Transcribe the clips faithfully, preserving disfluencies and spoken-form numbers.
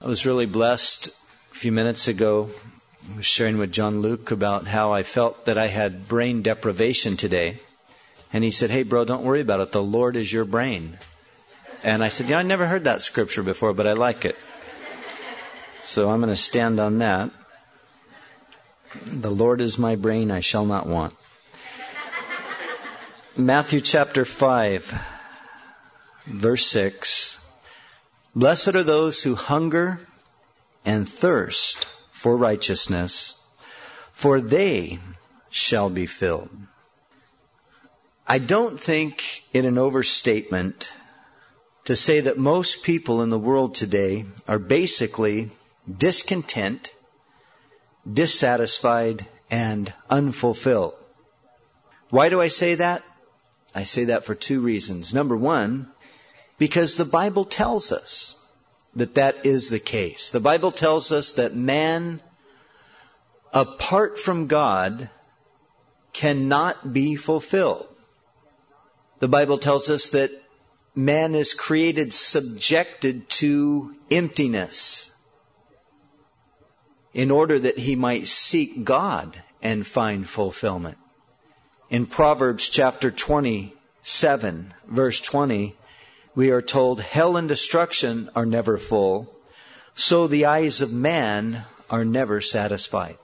I was really blessed a few minutes ago. I was sharing with John Luke about how I felt that I had brain deprivation today. And he said, "Hey, bro, don't worry about it. The Lord is your brain." And I said, "Yeah, I never heard that scripture before, but I like it." So I'm going to stand on that. The Lord is my brain, I shall not want. Matthew chapter five, verse six. Blessed are those who hunger and thirst for righteousness, for they shall be filled. I don't think it an overstatement to say that most people in the world today are basically discontent, dissatisfied, and unfulfilled. Why do I say that? I say that for two reasons. Number one, because the Bible tells us that that is the case. The Bible tells us that man, apart from God, cannot be fulfilled. The Bible tells us that man is created subjected to emptiness in order that he might seek God and find fulfillment. In Proverbs chapter twenty-seven, verse twenty, we are told, "Hell and destruction are never full, so the eyes of man are never satisfied."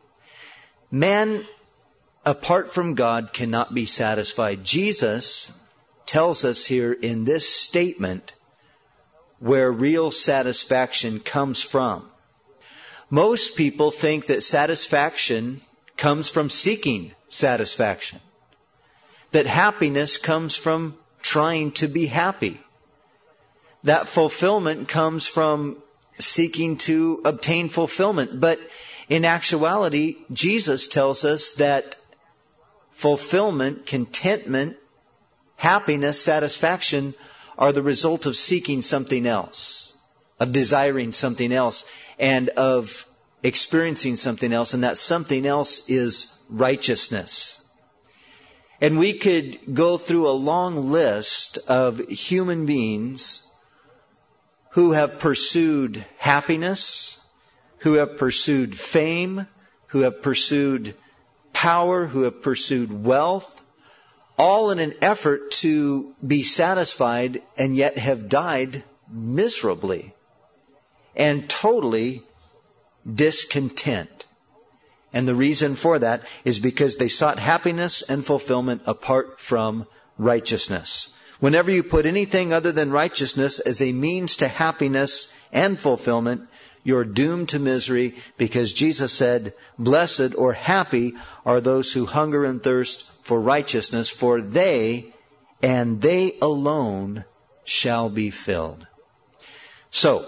Man, apart from God, cannot be satisfied. Jesus tells us here in this statement where real satisfaction comes from. Most people think that satisfaction comes from seeking satisfaction, that happiness comes from trying to be happy, that fulfillment comes from seeking to obtain fulfillment. But in actuality, Jesus tells us that fulfillment, contentment, happiness, satisfaction are the result of seeking something else, of desiring something else, and of experiencing something else. And that something else is righteousness. And we could go through a long list of human beings who have pursued happiness, who have pursued fame, who have pursued power, who have pursued wealth, all in an effort to be satisfied, and yet have died miserably and totally discontent. And the reason for that is because they sought happiness and fulfillment apart from righteousness. Whenever you put anything other than righteousness as a means to happiness and fulfillment, you're doomed to misery, because Jesus said, "Blessed or happy are those who hunger and thirst for righteousness, for they and they alone shall be filled." So,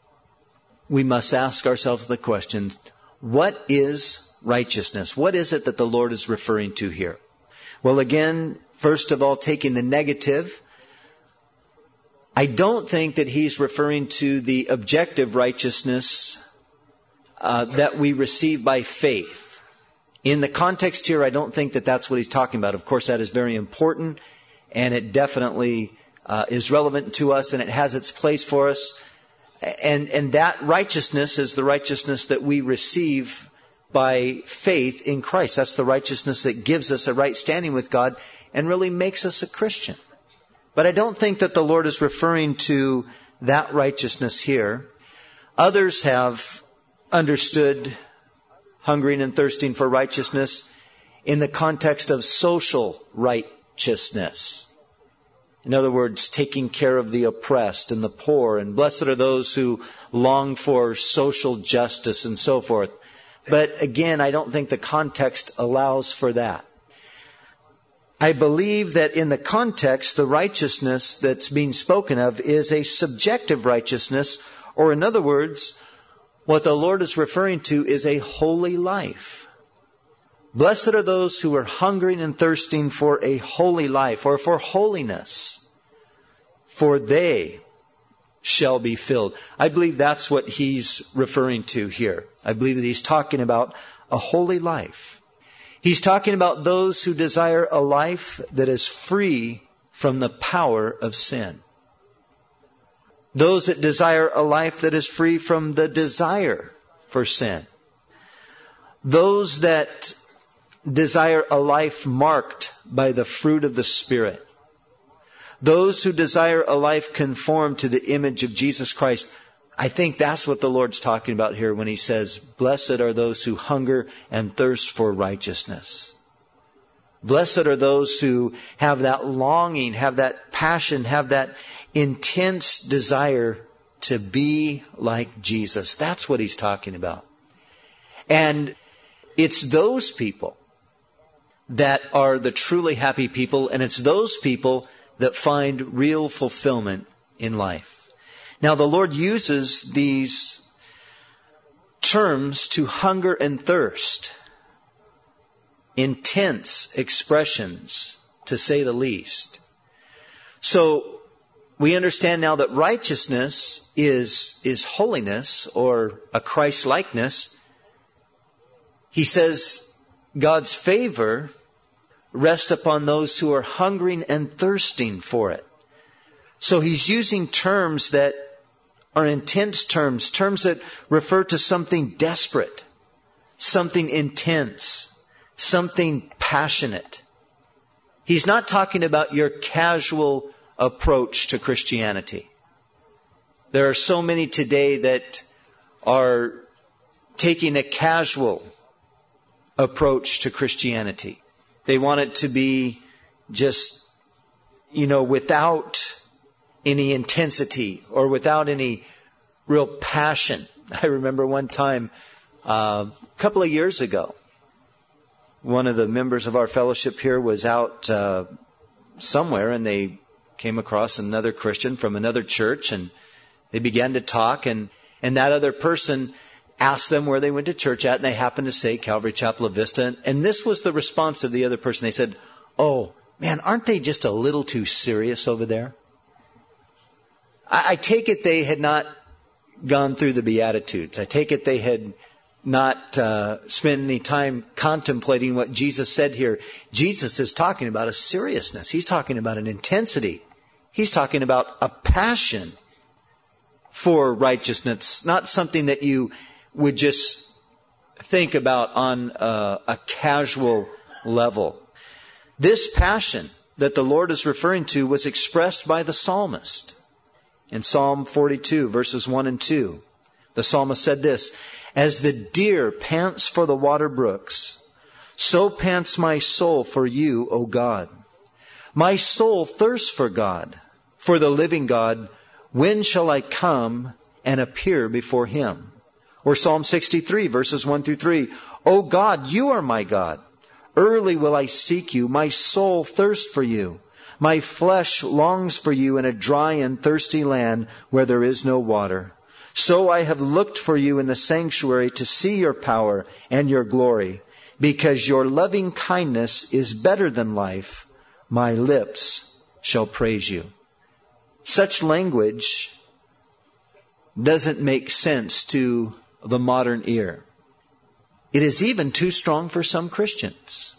we must ask ourselves the question, what is righteousness? What is it that the Lord is referring to here? Well, again, first of all, taking the negative, I don't think that He's referring to the objective righteousness uh, that we receive by faith. In the context here, I don't think that that's what He's talking about. Of course, that is very important, and it definitely uh, is relevant to us, and it has its place for us. And, and that righteousness is the righteousness that we receive by faith in Christ. That's the righteousness that gives us a right standing with God and really makes us a Christian. But I don't think that the Lord is referring to that righteousness here. Others have understood hungering and thirsting for righteousness in the context of social righteousness. In other words, taking care of the oppressed and the poor, and blessed are those who long for social justice and so forth. But again, I don't think the context allows for that. I believe that in the context, the righteousness that's being spoken of is a subjective righteousness, or in other words, what the Lord is referring to is a holy life. Blessed are those who are hungering and thirsting for a holy life, or for holiness, for they shall be filled. I believe that's what He's referring to here. I believe that He's talking about a holy life. He's talking about those who desire a life that is free from the power of sin. Those that desire a life that is free from the desire for sin. Those that desire a life marked by the fruit of the Spirit. Those who desire a life conformed to the image of Jesus Christ. I think that's what the Lord's talking about here when He says, blessed are those who hunger and thirst for righteousness. Blessed are those who have that longing, have that passion, have that intense desire to be like Jesus. That's what He's talking about. And it's those people that are the truly happy people, and it's those people that find real fulfillment in life. Now, the Lord uses these terms to hunger and thirst. Intense expressions, to say the least. So, we understand now that righteousness is, is holiness or a Christ-likeness. He says God's favor rests upon those who are hungering and thirsting for it. So He's using terms that are intense terms, terms that refer to something desperate, something intense, something passionate. He's not talking about your casual approach to Christianity. There are so many today that are taking a casual approach to Christianity. They want it to be just, you know, without any intensity or without any real passion. I remember one time, uh, a couple of years ago, one of the members of our fellowship here was out uh, somewhere, and they came across another Christian from another church, and they began to talk, and, and that other person asked them where they went to church at, and they happened to say Calvary Chapel of Vista. And, and this was the response of the other person. They said, oh, man, aren't they just a little too serious over there? I, I take it they had not gone through the Beatitudes. I take it they had not uh, spent any time contemplating what Jesus said here. Jesus is talking about a seriousness. He's talking about an intensity. He's talking about a passion for righteousness, not something that you would just think about on a, a casual level. This passion that the Lord is referring to was expressed by the psalmist. In Psalm forty-two, verses one and two, the psalmist said this, as the deer pants for the water brooks, so pants my soul for you, O God. My soul thirsts for God, for the living God. When shall I come and appear before Him? Or Psalm sixty-three, verses one through three. O God, you are my God. Early will I seek you. My soul thirsts for you. My flesh longs for you in a dry and thirsty land where there is no water. So I have looked for you in the sanctuary to see your power and your glory, because your loving kindness is better than life. My lips shall praise you. Such language doesn't make sense to the modern ear. It is even too strong for some Christians.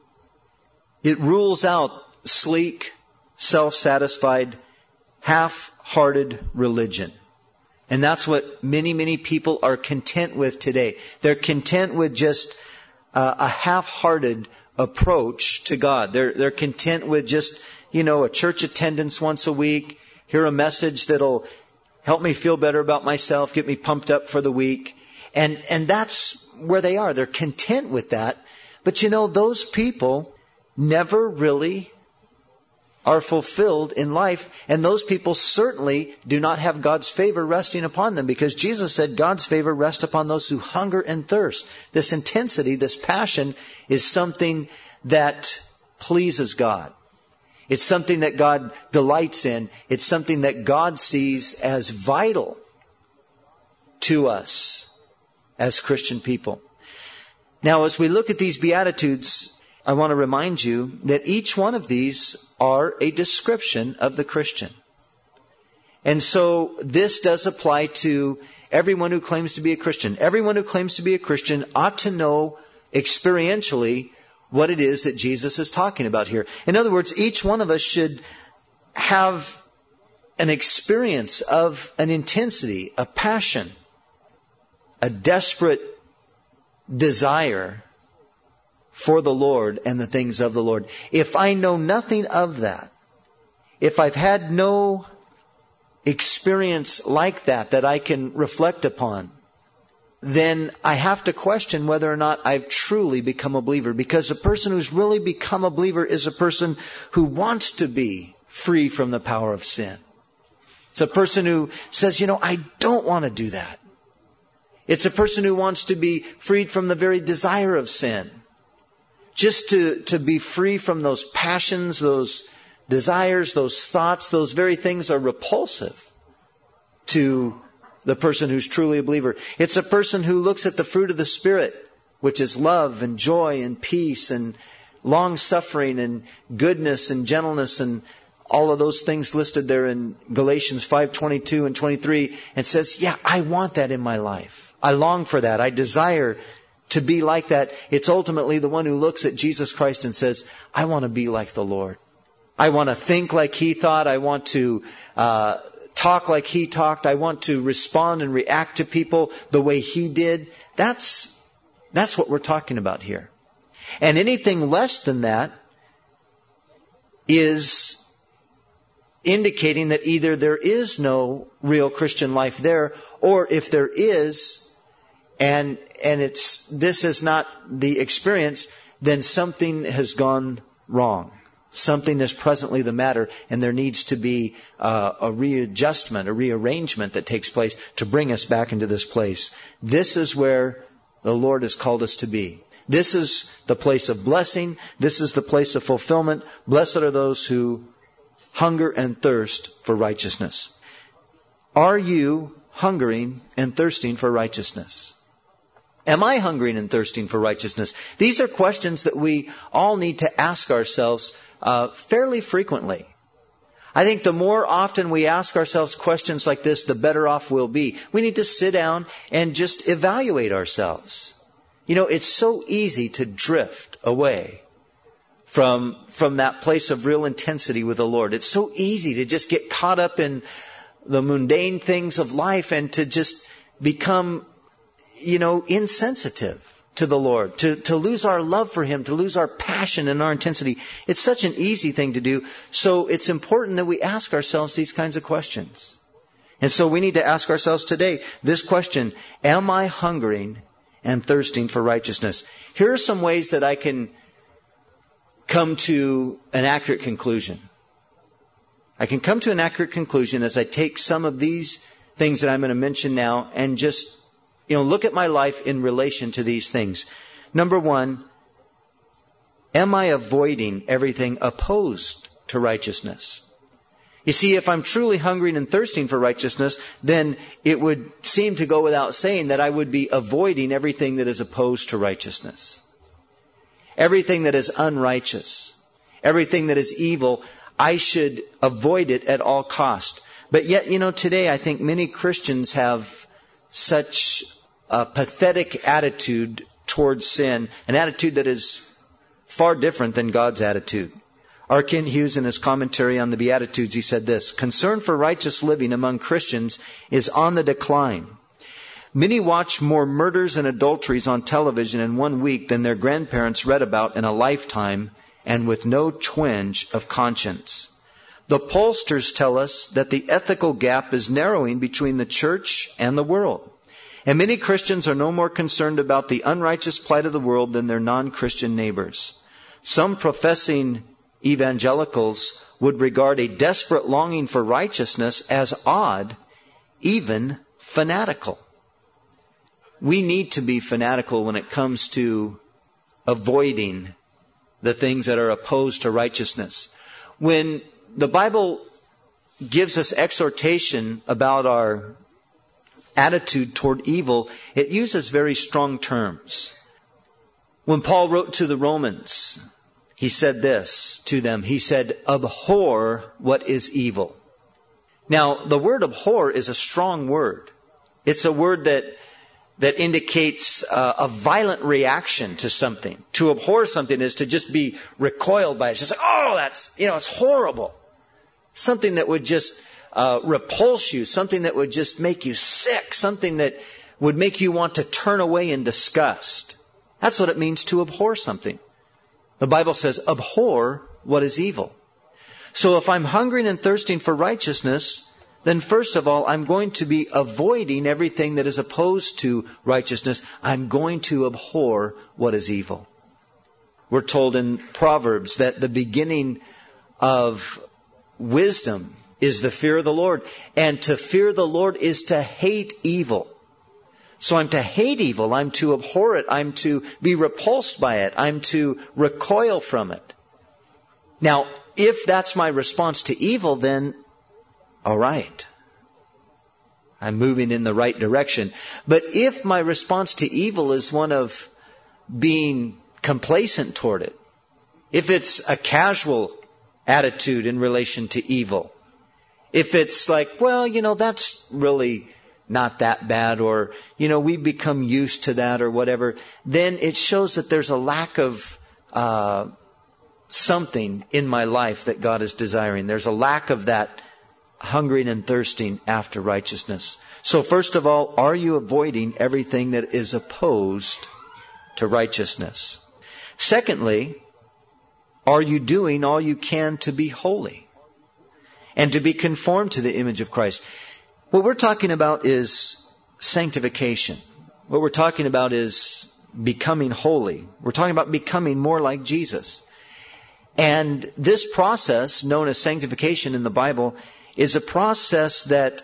It rules out sleek, self-satisfied, half-hearted religion. And that's what many, many people are content with today. They're content with just uh, a half-hearted approach to God. They're, they're content with just, you know, a church attendance once a week, hear a message that'll help me feel better about myself, get me pumped up for the week. And, and that's where they are. They're content with that. But you know, those people never really are fulfilled in life. And those people certainly do not have God's favor resting upon them, because Jesus said God's favor rests upon those who hunger and thirst. This intensity, this passion is something that pleases God. It's something that God delights in. It's something that God sees as vital to us as Christian people. Now, as we look at these Beatitudes, I want to remind you that each one of these are a description of the Christian. And so this does apply to everyone who claims to be a Christian. Everyone who claims to be a Christian ought to know experientially what it is that Jesus is talking about here. In other words, each one of us should have an experience of an intensity, a passion, a desperate desire for the Lord and the things of the Lord. If I know nothing of that, if I've had no experience like that that I can reflect upon, then I have to question whether or not I've truly become a believer. Because a person who's really become a believer is a person who wants to be free from the power of sin. It's a person who says, you know, I don't want to do that. It's a person who wants to be freed from the very desire of sin. Just to, to be free from those passions, those desires, those thoughts, those very things are repulsive to the person who's truly a believer. It's a person who looks at the fruit of the Spirit, which is love and joy and peace and long-suffering and goodness and gentleness and all of those things listed there in Galatians five twenty-two and twenty-three, and says, yeah, I want that in my life. I long for that. I desire to be like that. It's ultimately the one who looks at Jesus Christ and says, I want to be like the Lord. I want to think like He thought. I want to uh, talk like He talked. I want to respond and react to people the way He did. That's, that's what we're talking about here. And anything less than that is indicating that either there is no real Christian life there, or if there is, and and it's this is not the experience, then something has gone wrong. Something is presently the matter, and there needs to be uh, a readjustment, a rearrangement that takes place to bring us back into this place. This is where the Lord has called us to be. This is the place of blessing. This is the place of fulfillment. Blessed are those who hunger and thirst for righteousness. Are you hungering and thirsting for righteousness? Am I hungering and thirsting for righteousness? These are questions that we all need to ask ourselves uh, fairly frequently. I think the more often we ask ourselves questions like this, the better off we'll be. We need to sit down and just evaluate ourselves. You know, it's so easy to drift away from, from that place of real intensity with the Lord. It's so easy to just get caught up in the mundane things of life and to just become, you know, insensitive to the Lord, to, to lose our love for Him, to lose our passion and our intensity. It's such an easy thing to do. So it's important that we ask ourselves these kinds of questions. And so we need to ask ourselves today this question: am I hungering and thirsting for righteousness? Here are some ways that I can come to an accurate conclusion. I can come to an accurate conclusion as I take some of these things that I'm going to mention now and just, you know, look at my life in relation to these things. Number one, am I avoiding everything opposed to righteousness? You see, if I'm truly hungering and thirsting for righteousness, then it would seem to go without saying that I would be avoiding everything that is opposed to righteousness. Everything that is unrighteous, everything that is evil, I should avoid it at all cost. But yet, you know, today I think many Christians have such a pathetic attitude towards sin, an attitude that is far different than God's attitude. R. Kent Hughes, in his commentary on the Beatitudes, he said this: concern for righteous living among Christians is on the decline. Many watch more murders and adulteries on television in one week than their grandparents read about in a lifetime, and with no twinge of conscience. The pollsters tell us that the ethical gap is narrowing between the church and the world. And many Christians are no more concerned about the unrighteous plight of the world than their non-Christian neighbors. Some professing evangelicals would regard a desperate longing for righteousness as odd, even fanatical. We need to be fanatical when it comes to avoiding the things that are opposed to righteousness. When the Bible gives us exhortation about our attitude toward evil, it uses very strong terms. When Paul wrote to the Romans, he said this to them. He said, abhor what is evil. Now, the word abhor is a strong word. It's a word that that indicates uh, a violent reaction to something. To abhor something is to just be recoiled by it. It's just like, oh, that's, you know, it's horrible. Something that would just uh, repulse you, something that would just make you sick, something that would make you want to turn away in disgust. That's what it means to abhor something. The Bible says, abhor what is evil. So if I'm hungering and thirsting for righteousness, then first of all, I'm going to be avoiding everything that is opposed to righteousness. I'm going to abhor what is evil. We're told in Proverbs that the beginning of wisdom is the fear of the Lord. And to fear the Lord is to hate evil. So I'm to hate evil. I'm to abhor it. I'm to be repulsed by it. I'm to recoil from it. Now, if that's my response to evil, then all right, I'm moving in the right direction. But if my response to evil is one of being complacent toward it, if it's a casual attitude in relation to evil, if it's like, well, you know, that's really not that bad, or, you know, we've become used to that or whatever, then it shows that there's a lack of uh, something in my life that God is desiring. There's a lack of that hungering and thirsting after righteousness. So first of all, are you avoiding everything that is opposed to righteousness? Secondly, are you doing all you can to be holy and to be conformed to the image of Christ? What we're talking about is sanctification. What we're talking about is becoming holy. We're talking about becoming more like Jesus. And this process, known as sanctification in the Bible, is a process that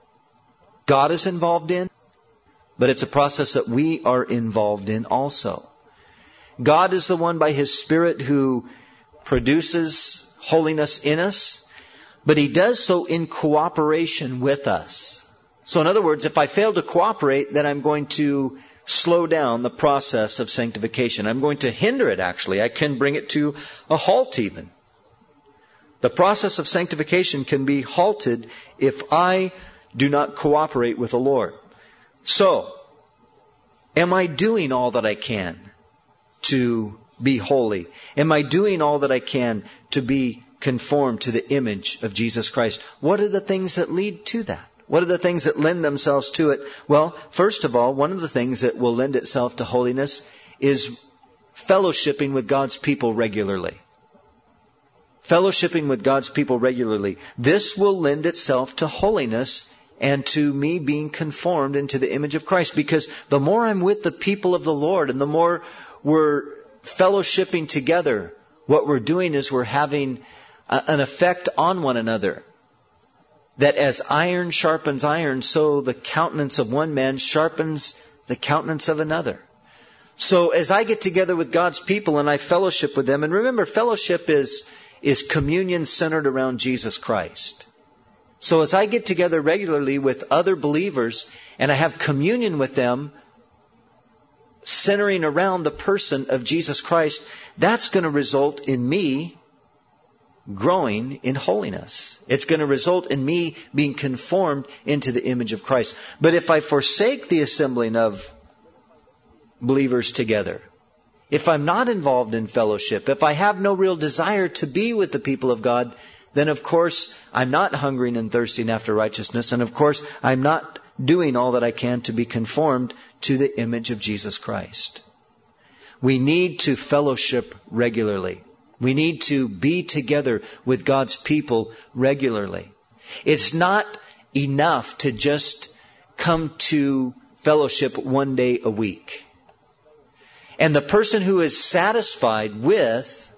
God is involved in, but it's a process that we are involved in also. God is the one by His Spirit who produces holiness in us, but He does so in cooperation with us. So in other words, if I fail to cooperate, then I'm going to slow down the process of sanctification. I'm going to hinder it, actually. I can bring it to a halt even. The process of sanctification can be halted if I do not cooperate with the Lord. So, am I doing all that I can to be holy? Am I doing all that I can to be conformed to the image of Jesus Christ? What are the things that lead to that? What are the things that lend themselves to it? Well, first of all, one of the things that will lend itself to holiness is fellowshipping with God's people regularly. Fellowshipping with God's people regularly. This will lend itself to holiness and to me being conformed into the image of Christ. Because the more I'm with the people of the Lord and the more we're fellowshipping together, what we're doing is we're having a, an effect on one another. That as iron sharpens iron, so the countenance of one man sharpens the countenance of another. So as I get together with God's people and I fellowship with them, and remember, fellowship is is communion centered around Jesus Christ. So as I get together regularly with other believers and I have communion with them, centering around the person of Jesus Christ, that's going to result in me growing in holiness. It's going to result in me being conformed into the image of Christ. But if I forsake the assembling of believers together, if I'm not involved in fellowship, if I have no real desire to be with the people of God, then of course I'm not hungering and thirsting after righteousness. And of course I'm not doing all that I can to be conformed to the image of Jesus Christ. We need to fellowship regularly. We need to be together with God's people regularly. It's not enough to just come to fellowship one day a week. And the person who is satisfied with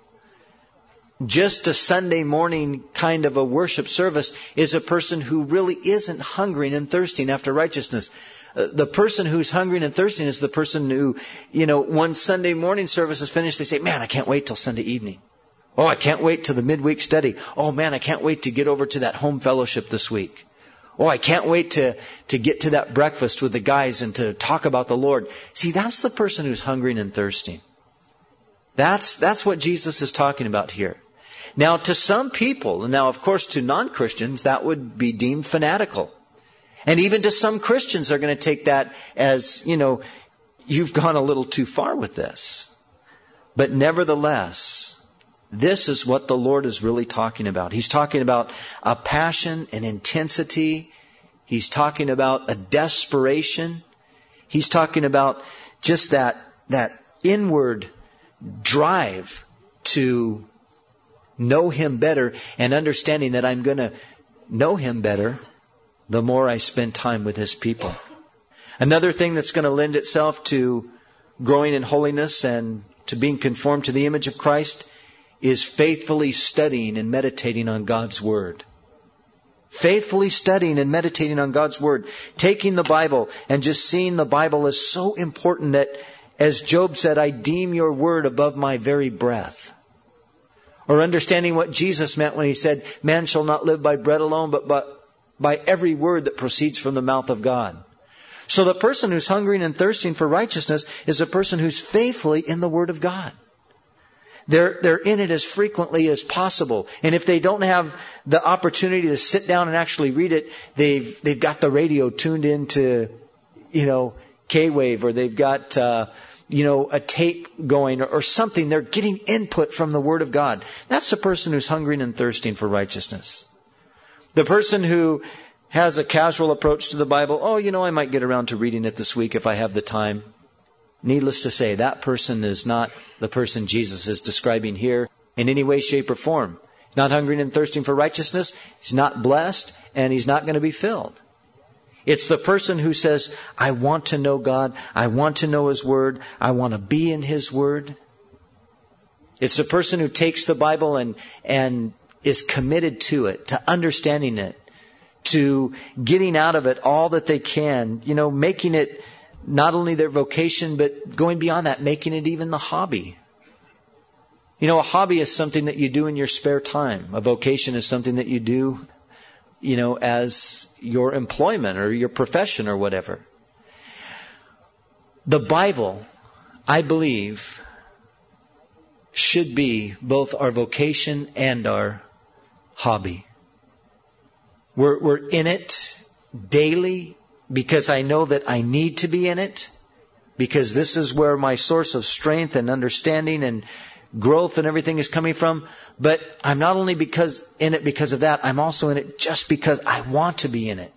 just a Sunday morning kind of a worship service is a person who really isn't hungering and thirsting after righteousness. Uh, the person who's hungering and thirsting is the person who, you know, one Sunday morning service is finished, they say, man, I can't wait till Sunday evening. Oh, I can't wait till the midweek study. Oh man, I can't wait to get over to that home fellowship this week. Oh, I can't wait to, to get to that breakfast with the guys and to talk about the Lord. See, that's the person who's hungering and thirsting. That's, that's what Jesus is talking about here. Now, to some people, and now of course to non-Christians, that would be deemed fanatical. And even to some Christians are going to take that as, you know, you've gone a little too far with this. But nevertheless, This is what the Lord is really talking about. He's talking about a passion, an intensity. He's talking about a desperation. He's talking about just that, that inward drive to know Him better, and understanding that I'm going to know Him better the more I spend time with His people. Another thing that's going to lend itself to growing in holiness and to being conformed to the image of Christ is faithfully studying and meditating on God's Word. Faithfully studying and meditating on God's Word. Taking the Bible and just seeing the Bible as so important that, as Job said, I deem your Word above my very breath. Or understanding what Jesus meant when He said, man shall not live by bread alone, but by, by every word that proceeds from the mouth of God. So the person who's hungering and thirsting for righteousness is a person who's faithfully in the Word of God. They're, they're in it as frequently as possible. And if they don't have the opportunity to sit down and actually read it, they've, they've got the radio tuned into, you know, K-Wave, or they've got, uh, you know, a tape going or, or something. They're getting input from the Word of God. That's the person who's hungering and thirsting for righteousness. The person who has a casual approach to the Bible, oh, you know, I might get around to reading it this week if I have the time. Needless to say, that person is not the person Jesus is describing here in any way, shape, or form. He's not hungering and thirsting for righteousness. He's not blessed, and he's not going to be filled. It's the person who says, I want to know God. I want to know His Word. I want to be in His Word. It's the person who takes the Bible and, and is committed to it, to understanding it, to getting out of it all that they can, you know, making it not only their vocation, but going beyond that, making it even the hobby. You know, a hobby is something that you do in your spare time. A vocation is something that you do, you know, as your employment or your profession or whatever. The Bible, I believe, should be both our vocation and our hobby. We're, we're in it daily because I know that I need to be in it, because this is where my source of strength and understanding and growth and everything is coming from. But I'm not only because in it because of that, I'm also in it just because I want to be in it,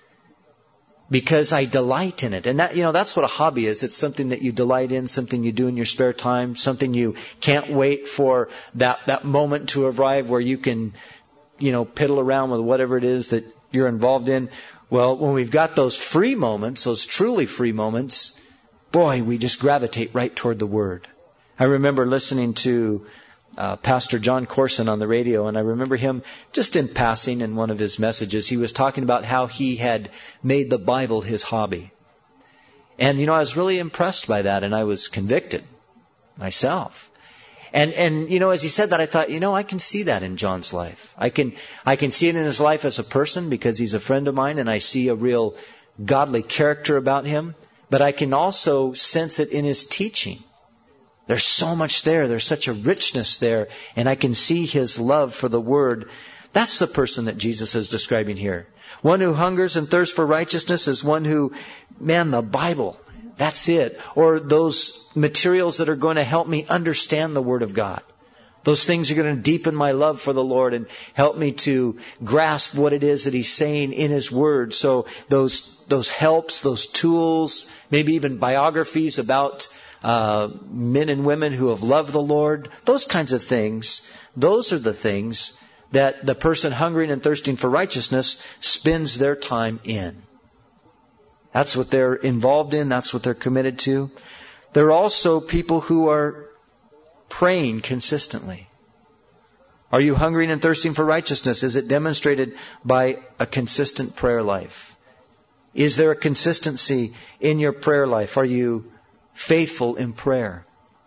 because I delight in it. And that, you know, that's what a hobby is. It's something that you delight in, something you do in your spare time, something you can't wait for that, that moment to arrive where you can, you know, piddle around with whatever it is that you're involved in. Well, when we've got those free moments, those truly free moments, boy, we just gravitate right toward the Word. I remember listening to uh, Pastor John Corson on the radio, and I remember him just in passing in one of his messages. He was talking about how he had made the Bible his hobby. And, you know, I was really impressed by that, and I was convicted myself. And, and, you know, as he said that, I thought, you know, I can see that in John's life. I can, I can see it in his life as a person because he's a friend of mine, and I see a real godly character about him. But I can also sense it in his teaching. There's so much there. There's such a richness there. And I can see his love for the Word. That's the person that Jesus is describing here. One who hungers and thirsts for righteousness is one who, man, the Bible, that's it. Or those materials that are going to help me understand the Word of God. Those things are going to deepen my love for the Lord and help me to grasp what it is that He's saying in His Word. So those those helps, those tools, maybe even biographies about uh, men and women who have loved the Lord, those kinds of things, those are the things that the person hungering and thirsting for righteousness spends their time in. That's what they're involved in. That's what they're committed to. There are also people who are praying consistently. Are you hungering and thirsting for righteousness? Is it demonstrated by a consistent prayer life? Is there a consistency in your prayer life? Are you faithful in prayer?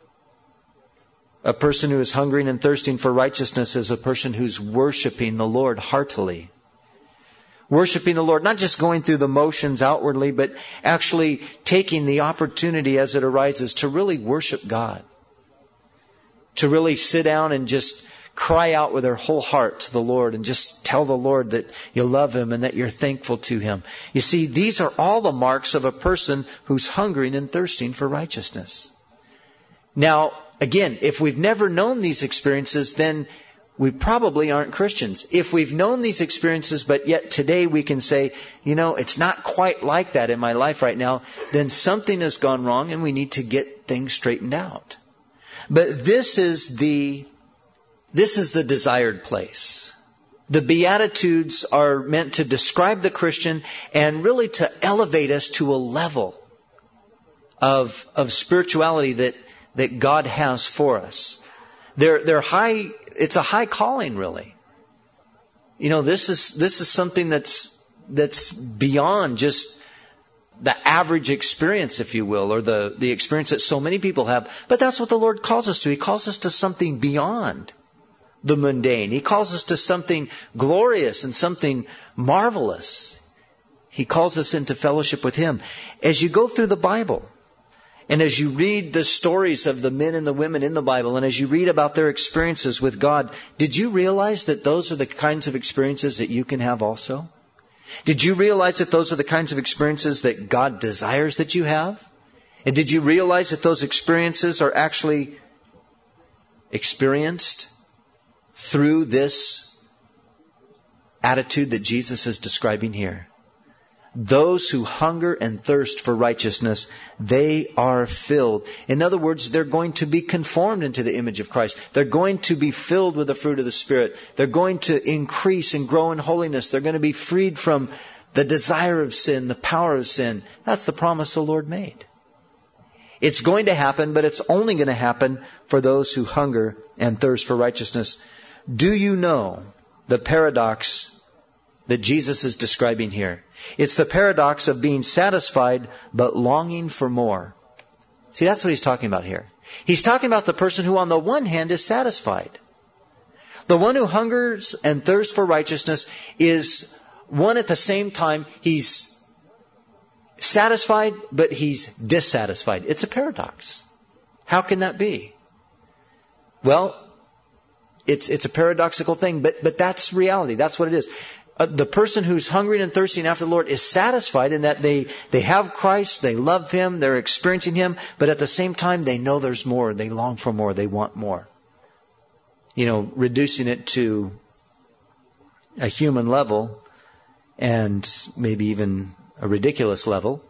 A person who is hungering and thirsting for righteousness is a person who's worshiping the Lord heartily. Worshiping the Lord, not just going through the motions outwardly, but actually taking the opportunity as it arises to really worship God. To really sit down and just cry out with their whole heart to the Lord and just tell the Lord that you love Him and that you're thankful to Him. You see, these are all the marks of a person who's hungering and thirsting for righteousness. Now, again, if we've never known these experiences, then we probably aren't Christians. If we've known these experiences, but yet today we can say, you know, it's not quite like that in my life right now, then something has gone wrong and we need to get things straightened out. But this is the, this is the desired place. The Beatitudes are meant to describe the Christian and really to elevate us to a level of, of spirituality that, that God has for us. They're, they're high, it's a high calling, really. You know, this is, this is something that's, that's beyond just the average experience, if you will, or the, the experience that so many people have. But that's what the Lord calls us to. He calls us to something beyond the mundane. He calls us to something glorious and something marvelous. He calls us into fellowship with Him. As you go through the Bible, and as you read the stories of the men and the women in the Bible, and as you read about their experiences with God, did you realize that those are the kinds of experiences that you can have also? Did you realize that those are the kinds of experiences that God desires that you have? And did you realize that those experiences are actually experienced through this attitude that Jesus is describing here? Those who hunger and thirst for righteousness, they are filled. In other words, they're going to be conformed into the image of Christ. They're going to be filled with the fruit of the Spirit. They're going to increase and grow in holiness. They're going to be freed from the desire of sin, the power of sin. That's the promise the Lord made. It's going to happen, but it's only going to happen for those who hunger and thirst for righteousness. Do you know the paradox that Jesus is describing here? It's the paradox of being satisfied but longing for more. See, that's what he's talking about here. He's talking about the person who on the one hand is satisfied. The one who hungers and thirsts for righteousness is one at the same time. He's satisfied, but he's dissatisfied. It's a paradox. How can that be? Well, it's it's a paradoxical thing, but but that's reality. That's what it is. Uh, the person who's hungering and thirsting after the Lord is satisfied in that they, they have Christ, they love Him, they're experiencing Him, but at the same time they know there's more, they long for more, they want more. You know, reducing it to a human level and maybe even a ridiculous level.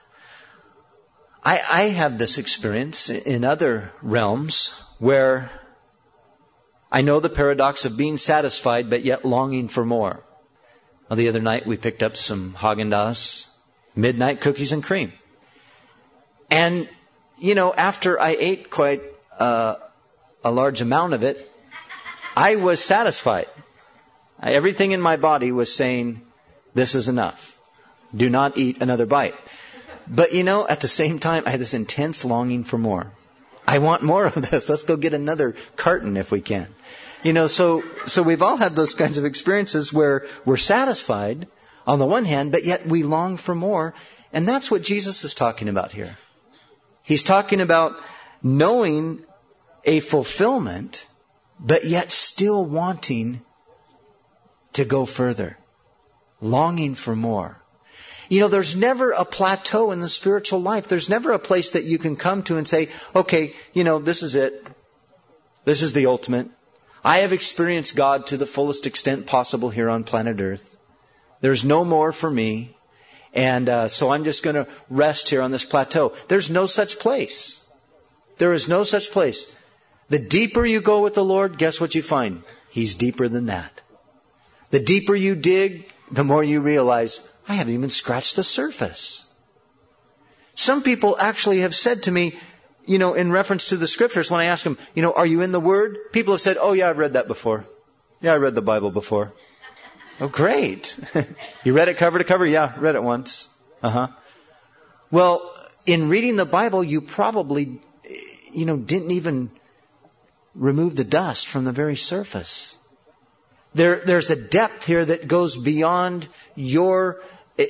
I, I have this experience in other realms where I know the paradox of being satisfied but yet longing for more. Well, the other night we picked up some Haagen-Dazs midnight cookies and cream. And, you know, after I ate quite uh, a large amount of it, I was satisfied. I, everything in my body was saying, this is enough. Do not eat another bite. But, you know, at the same time, I had this intense longing for more. I want more of this. Let's go get another carton if we can. You know, so so we've all had those kinds of experiences where we're satisfied on the one hand, but yet we long for more. And that's what Jesus is talking about here. He's talking about knowing a fulfillment, but yet still wanting to go further. Longing for more. You know, there's never a plateau in the spiritual life. There's never a place that you can come to and say, okay, you know, this is it. This is the ultimate. I have experienced God to the fullest extent possible here on planet Earth. There's no more for me. And uh, so I'm just going to rest here on this plateau. There's no such place. There is no such place. The deeper you go with the Lord, guess what you find? He's deeper than that. The deeper you dig, the more you realize, I haven't even scratched the surface. Some people actually have said to me, you know, in reference to the Scriptures, when I ask them, you know, are you in the Word? People have said, oh yeah, I've read that before. Yeah, I read the Bible before. Oh, great. You read it cover to cover? Yeah, read it once. Uh-huh. Well, in reading the Bible, you probably, you know, didn't even remove the dust from the very surface. There, there's a depth here that goes beyond your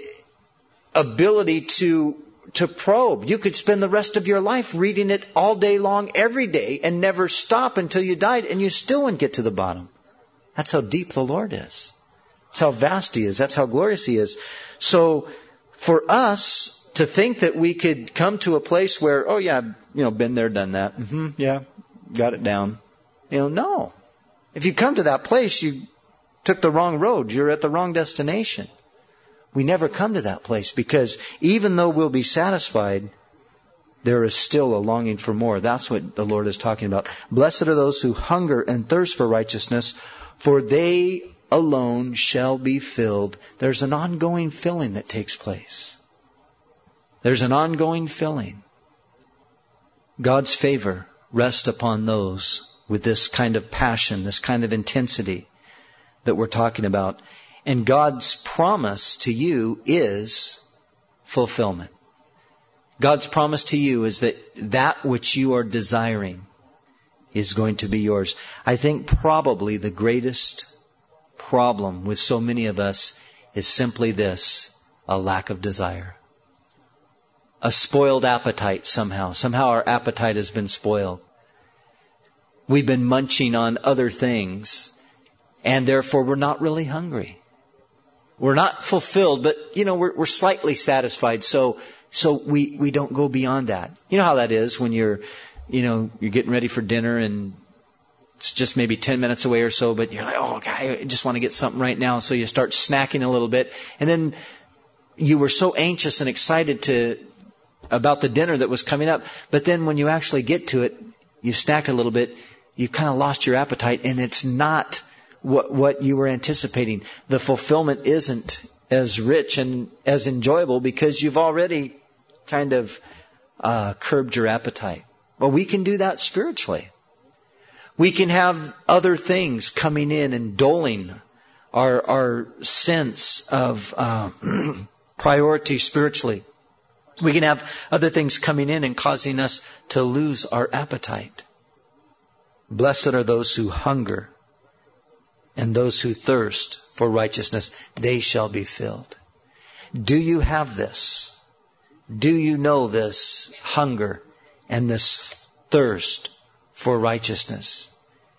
ability to to probe. You could spend the rest of your life reading it all day long, every day, and never stop until you died, and you still wouldn't get to the bottom. That's how deep the Lord is. That's how vast He is. That's how glorious He is. So, for us to think that we could come to a place where, oh yeah, you know, been there, done that. Mm-hmm, yeah, got it down. You know, no. If you come to that place, you took the wrong road. You're at the wrong destination. We never come to that place because even though we'll be satisfied, there is still a longing for more. That's what the Lord is talking about. Blessed are those who hunger and thirst for righteousness, for they alone shall be filled. There's an ongoing filling that takes place. There's an ongoing filling. God's favor rests upon those with this kind of passion, this kind of intensity that we're talking about. And God's promise to you is fulfillment. God's promise to you is that that which you are desiring is going to be yours. I think probably the greatest problem with so many of us is simply this: a lack of desire. A spoiled appetite somehow. Somehow our appetite has been spoiled. We've been munching on other things, and therefore we're not really hungry. We're not fulfilled, but, you know, we're, we're slightly satisfied. So, so we, we don't go beyond that. You know how that is when you're, you know, you're getting ready for dinner and it's just maybe ten minutes away or so, but you're like, oh, God, I just want to get something right now. So you start snacking a little bit. And then you were so anxious and excited to, about the dinner that was coming up. But then when you actually get to it, you snacked a little bit, you've kind of lost your appetite, and it's not what what you were anticipating. The fulfillment isn't as rich and as enjoyable because you've already kind of uh, curbed your appetite. Well, we can do that spiritually. We can have other things coming in and dulling our our sense of uh, priority spiritually. We can have other things coming in and causing us to lose our appetite. Blessed are those who hunger and those who thirst for righteousness. They shall be filled. Do you have this? Do you know this hunger and this thirst for righteousness?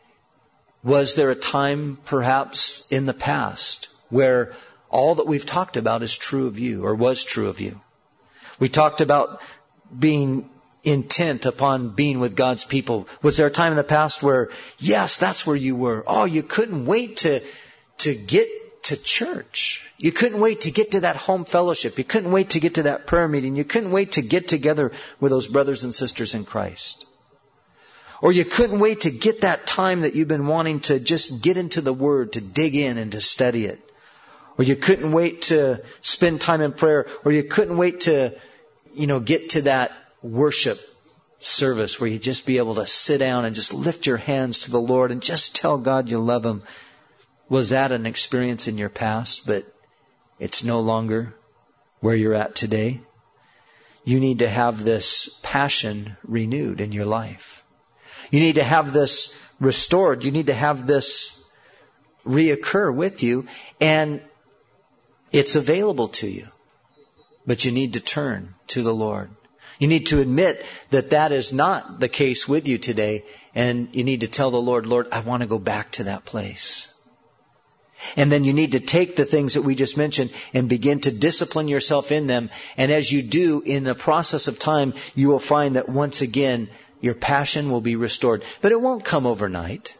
Was there a time perhaps in the past where all that we've talked about is true of you or was true of you? We talked about being intent upon being with God's people. Was there a time in the past where, yes, that's where you were? Oh, you couldn't wait to, to get to church. You couldn't wait to get to that home fellowship. You couldn't wait to get to that prayer meeting. You couldn't wait to get together with those brothers and sisters in Christ. Or you couldn't wait to get that time that you've been wanting to just get into the Word, to dig in and to study it. Or you couldn't wait to spend time in prayer. Or you couldn't wait to, you know, get to that worship service where you just be able to sit down and just lift your hands to the Lord and just tell God you love Him. Was that an experience in your past, but it's no longer where you're at today? You need to have this passion renewed in your life. You need to have this restored. You need to have this reoccur with you, and it's available to you. But you need to turn to the Lord. You need to admit that that is not the case with you today. And you need to tell the Lord, Lord, I want to go back to that place. And then you need to take the things that we just mentioned and begin to discipline yourself in them. And as you do, in the process of time, you will find that once again, your passion will be restored. But it won't come overnight.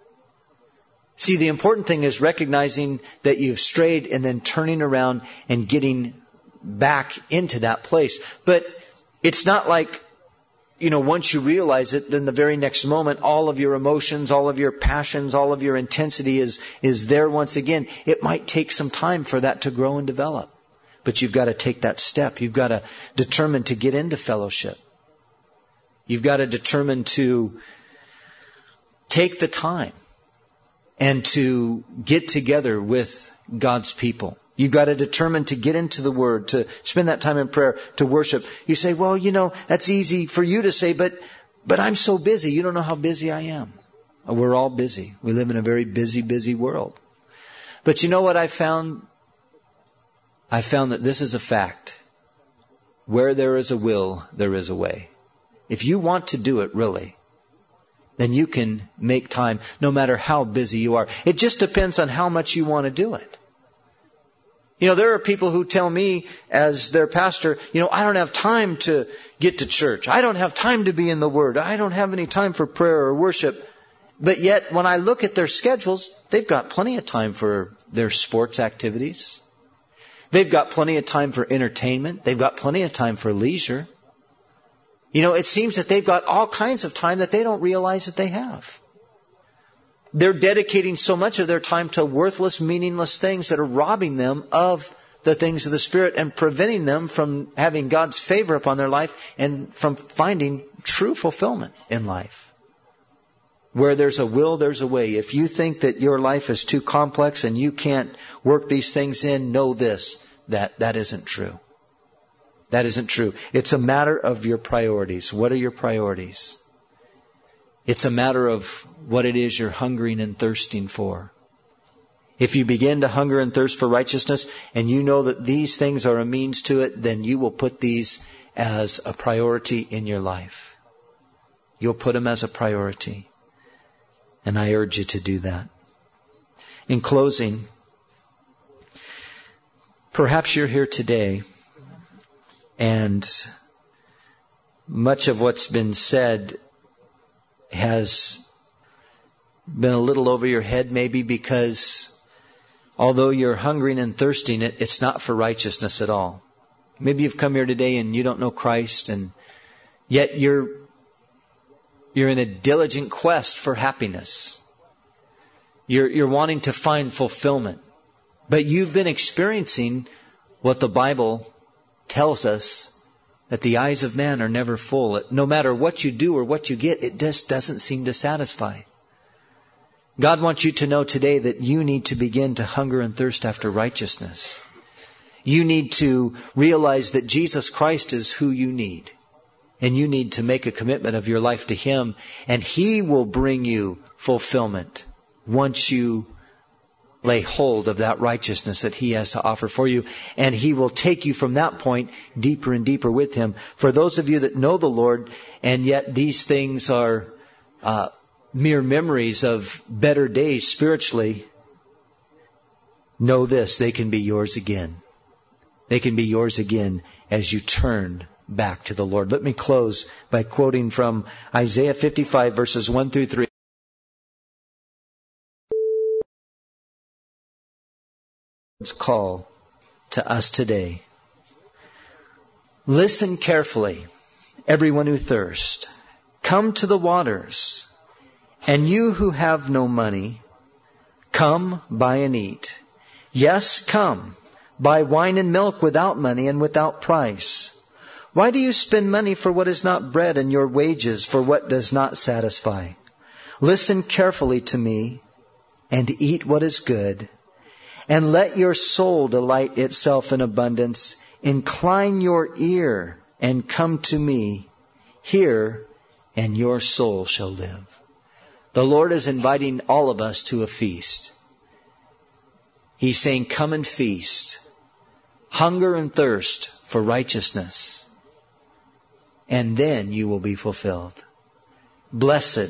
See, the important thing is recognizing that you've strayed and then turning around and getting back into that place. But it's not like, you know, once you realize it, then the very next moment, all of your emotions, all of your passions, all of your intensity is, is there once again. It might take some time for that to grow and develop. But you've got to take that step. You've got to determine to get into fellowship. You've got to determine to take the time and to get together with God's people. You've got to determine to get into the Word, to spend that time in prayer, to worship. You say, well, you know, that's easy for you to say, but but I'm so busy. You don't know how busy I am. We're all busy. We live in a very busy, busy world. But you know what I found? I found that this is a fact. Where there is a will, there is a way. If you want to do it really, then you can make time no matter how busy you are. It just depends on how much you want to do it. You know, there are people who tell me as their pastor, you know, I don't have time to get to church. I don't have time to be in the Word. I don't have any time for prayer or worship. But yet, when I look at their schedules, they've got plenty of time for their sports activities. They've got plenty of time for entertainment. They've got plenty of time for leisure. You know, it seems that they've got all kinds of time that they don't realize that they have. They're dedicating so much of their time to worthless, meaningless things that are robbing them of the things of the Spirit and preventing them from having God's favor upon their life and from finding true fulfillment in life. Where there's a will, there's a way. If you think that your life is too complex and you can't work these things in, know this, that that isn't true. That isn't true. It's a matter of your priorities. What are your priorities? It's a matter of what it is you're hungering and thirsting for. If you begin to hunger and thirst for righteousness and you know that these things are a means to it, then you will put these as a priority in your life. You'll put them as a priority. And I urge you to do that. In closing, perhaps you're here today and much of what's been said has been a little over your head, maybe because although you're hungering and thirsting, it, it's not for righteousness at all. Maybe you've come here today and you don't know Christ, and yet you're you're in a diligent quest for happiness. You're you're wanting to find fulfillment, but you've been experiencing what the Bible tells us, that the eyes of man are never full. No matter what you do or what you get, it just doesn't seem to satisfy. God wants you to know today that you need to begin to hunger and thirst after righteousness. You need to realize that Jesus Christ is who you need. And you need to make a commitment of your life to Him. And He will bring you fulfillment once you lay hold of that righteousness that He has to offer for you. And He will take you from that point deeper and deeper with Him. For those of you that know the Lord, and yet these things are uh, mere memories of better days spiritually, know this, they can be yours again. They can be yours again as you turn back to the Lord. Let me close by quoting from Isaiah fifty-five, verses one through three. Call to us today. Listen carefully, everyone who thirsts. Come to the waters. And you who have no money, come, buy and eat. Yes, come, buy wine and milk without money and without price. Why do you spend money for what is not bread, and your wages for what does not satisfy? Listen carefully to me, and eat what is good. And let your soul delight itself in abundance. Incline your ear and come to me. Hear, and your soul shall live. The Lord is inviting all of us to a feast. He's saying, come and feast. Hunger and thirst for righteousness. And then you will be fulfilled. Blessed,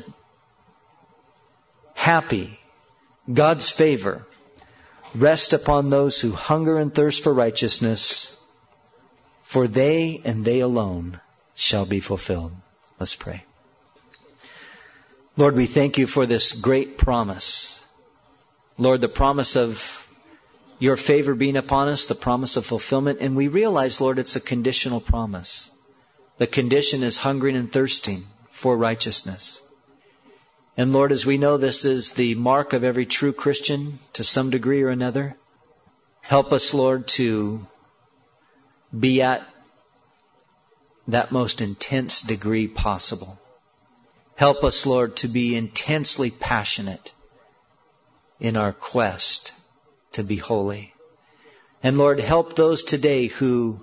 happy, God's favor rest upon those who hunger and thirst for righteousness, for they and they alone shall be fulfilled. Let's pray. Lord, we thank you for this great promise. Lord, the promise of your favor being upon us, the promise of fulfillment. And we realize, Lord, it's a conditional promise. The condition is hungering and thirsting for righteousness. And Lord, as we know this is the mark of every true Christian to some degree or another, help us, Lord, to be at that most intense degree possible. Help us, Lord, to be intensely passionate in our quest to be holy. And Lord, help those today who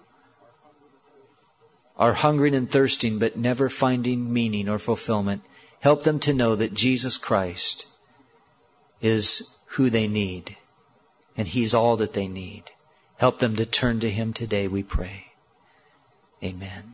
are hungering and thirsting but never finding meaning or fulfillment. Help them to know that Jesus Christ is who they need, and He's all that they need. Help them to turn to Him today, we pray. Amen.